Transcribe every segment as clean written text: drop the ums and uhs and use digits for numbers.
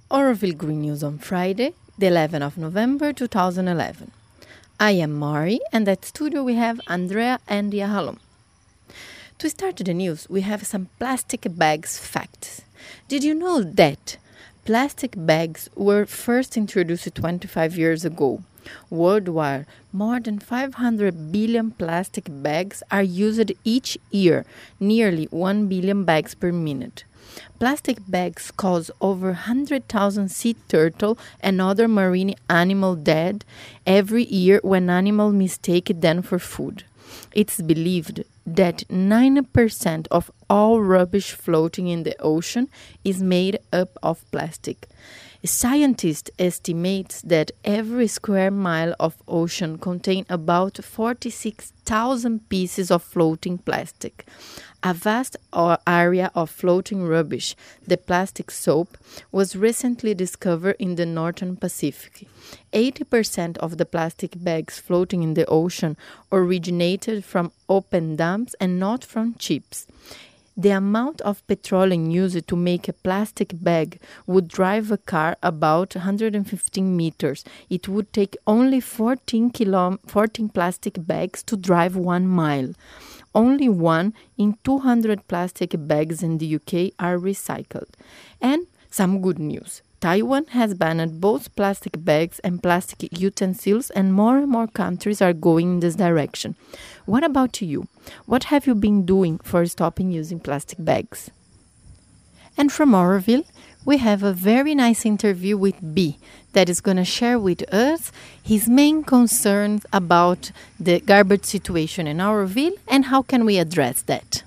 Oroville Green News on Friday, the 11th of November 2011. I am Mari, and at studio we have Andrea and Yahalom. To start the news, we have some plastic bags facts. Did you know that plastic bags were first introduced 25 years ago? Worldwide, more than 500 billion plastic bags are used each year, nearly 1 billion bags per minute. Plastic bags cause over 100,000 sea turtle and other marine animals dead every year when animals mistake them for food. It's believed that 90% of all rubbish floating in the ocean is made up of plastic. Scientists estimate that every square mile of ocean contains about 46,000 pieces of floating plastic. A vast area of floating rubbish, the plastic soap, was recently discovered in the Northern Pacific. 80% of the plastic bags floating in the ocean originated from open dams and not from ships. The amount of petroleum used to make a plastic bag would drive a car about 115 meters. It would take only 14 plastic bags to drive 1 mile. Only 1 in 200 plastic bags in the UK are recycled. And some good news. Taiwan has banned both plastic bags and plastic utensils, and more countries are going in this direction. What about you? What have you been doing for stopping using plastic bags? And from Oroville, we have a very nice interview with B that is going to share with us his main concerns about the garbage situation in Oroville and how can we address that.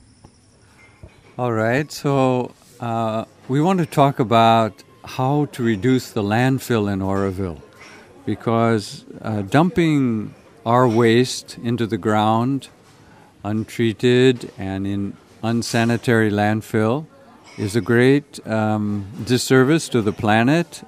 All right, so we want to talk about how to reduce the landfill in Oroville, because dumping our waste into the ground, untreated and in unsanitary landfill, is a great disservice to the planet.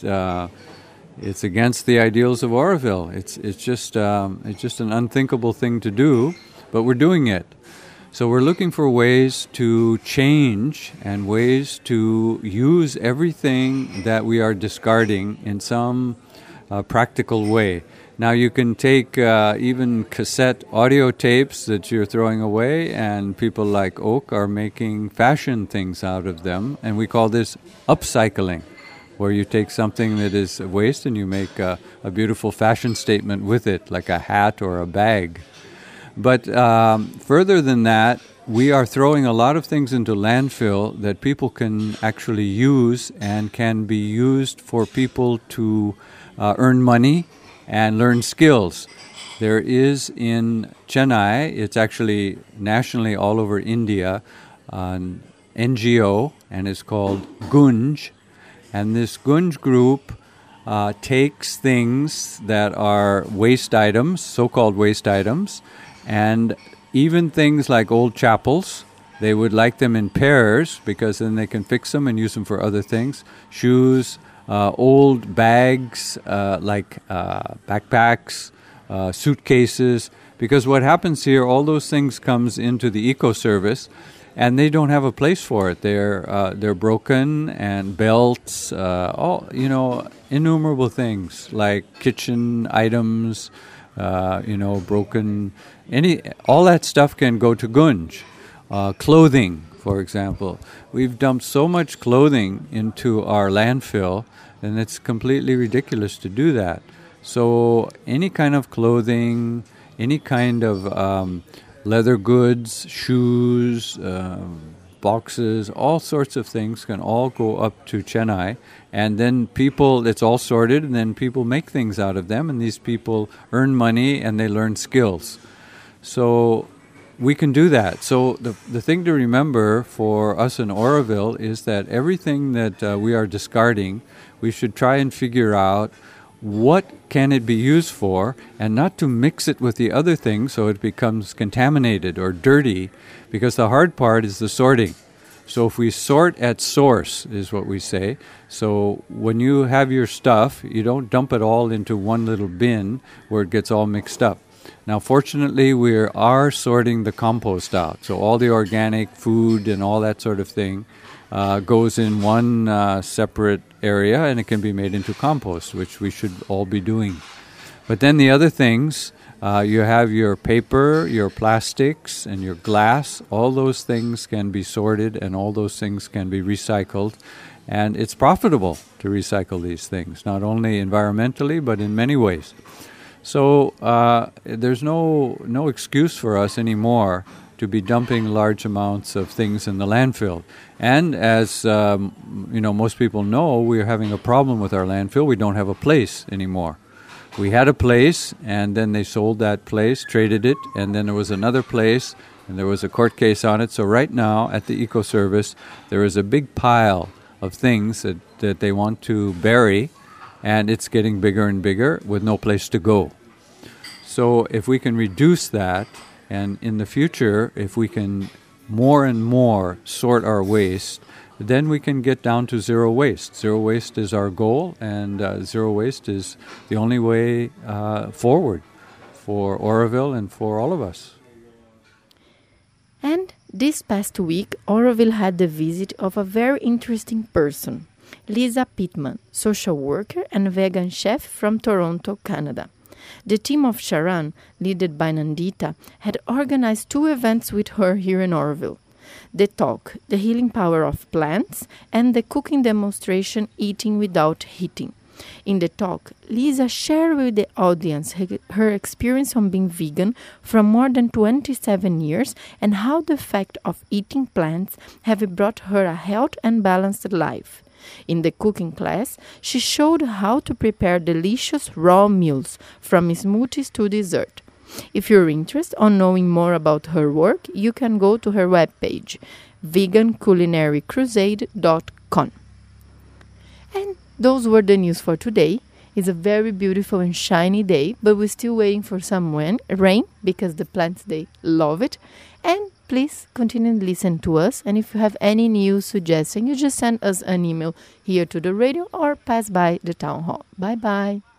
It's against the ideals of Oroville. It's just an unthinkable thing to do, but we're doing it. So we're looking for ways to change and ways to use everything that we are discarding in some practical way. Now you can take even cassette audio tapes that you're throwing away, and people like Oak are making fashion things out of them, and we call this upcycling, where you take something that is waste and you make a beautiful fashion statement with it, like a hat or a bag. But further than that, we are throwing a lot of things into landfill that people can actually use and can be used for people to earn money and learn skills. There is in Chennai, it's actually nationally all over India, an NGO, and it's called Gunj. And this Gunj group takes things that are waste items, so-called waste items, and even things like old chapels. They would like them in pairs because then they can fix them and use them for other things. Shoes, old bags like backpacks, suitcases. Because what happens here, all those things comes into the eco-service, and they don't have a place for it. They're broken, and belts, innumerable things like kitchen items, broken. All that stuff can go to Gunj. Clothing, for example. We've dumped so much clothing into our landfill, and it's completely ridiculous to do that. So any kind of clothing, any kind of leather goods, shoes, boxes, all sorts of things can all go up to Chennai. And then it's all sorted, and then people make things out of them, and these people earn money and they learn skills. So we can do that. So the thing to remember for us in Oroville is that everything that we are discarding, we should try and figure out what can it be used for, and not to mix it with the other things so it becomes contaminated or dirty, because the hard part is the sorting. So if we sort at source, is what we say. So when you have your stuff, you don't dump it all into one little bin where it gets all mixed up. Now, fortunately, we are sorting the compost out. So all the organic food and all that sort of thing goes in one separate area, and it can be made into compost, which we should all be doing. But then the other things, you have your paper, your plastics, and your glass. All those things can be sorted, and all those things can be recycled. And it's profitable to recycle these things, not only environmentally, but in many ways. So there's no excuse for us anymore to be dumping large amounts of things in the landfill. And as most people know, we're having a problem with our landfill. We don't have a place anymore. We had a place, and then they sold that place, traded it, and then there was another place, and there was a court case on it. So right now at the Eco-Service, there is a big pile of things that they want to bury, and it's getting bigger and bigger with no place to go. So if we can reduce that, and in the future, if we can more and more sort our waste, then we can get down to zero waste. Zero waste is our goal, and zero waste is the only way forward for Oroville and for all of us. And this past week, Oroville had the visit of a very interesting person, Lisa Pittman, social worker and vegan chef from Toronto, Canada. The team of Sharan, led by Nandita, had organized 2 events with her here in Oroville. The talk, The Healing Power of Plants, and the cooking demonstration, Eating Without Heating. In the talk, Lisa shared with the audience her experience on being vegan for more than 27 years and how the fact of eating plants have brought her a healthy and balanced life. In the cooking class, she showed how to prepare delicious raw meals, from smoothies to dessert. If you're interested in knowing more about her work, you can go to her webpage, veganculinarycrusade.com. And those were the news for today. It's a very beautiful and shiny day, but we're still waiting for some rain because the plants, they love it. And please continue to listen to us. And if you have any news suggestion, you just send us an email here to the radio or pass by the town hall. Bye-bye.